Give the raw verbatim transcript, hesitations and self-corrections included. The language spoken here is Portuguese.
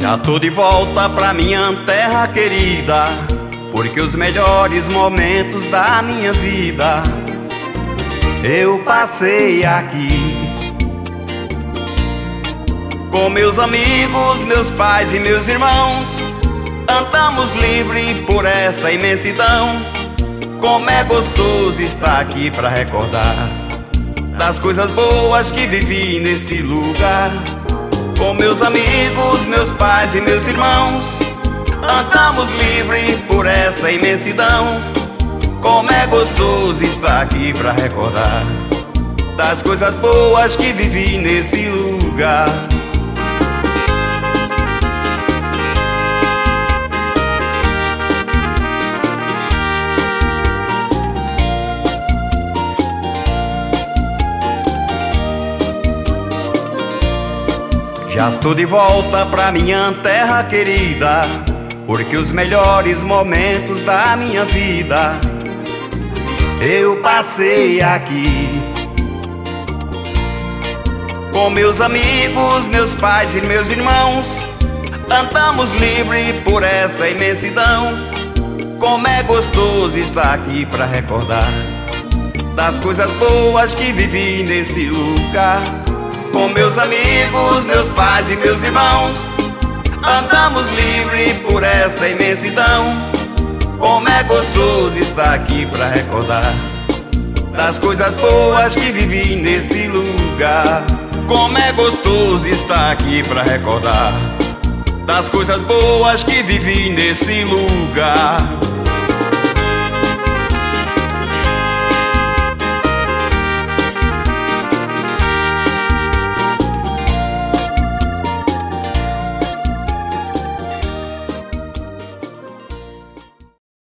Já tô de volta pra minha terra querida, porque os melhores momentos da minha vida eu passei aqui. Com meus amigos, meus pais e meus irmãos, andamos livre por essa imensidão. Como é gostoso estar aqui pra recordar das coisas boas que vivi nesse lugar. Com meus amigos, meus pais e meus irmãos, andamos livre por essa imensidão. Como é gostoso estar aqui pra recordar das coisas boas que vivi nesse lugar. Já estou de volta pra minha terra querida, porque os melhores momentos da minha vida eu passei aqui. Com meus amigos, meus pais e meus irmãos, andamos livre por essa imensidão. Como é gostoso estar aqui pra recordar das coisas boas que vivi nesse lugar. Com meus amigos, meus pais e meus irmãos, andamos livre por essa imensidão. Como é gostoso estar aqui pra recordar das coisas boas que vivi nesse lugar. Como é gostoso estar aqui pra recordar das coisas boas que vivi nesse lugar.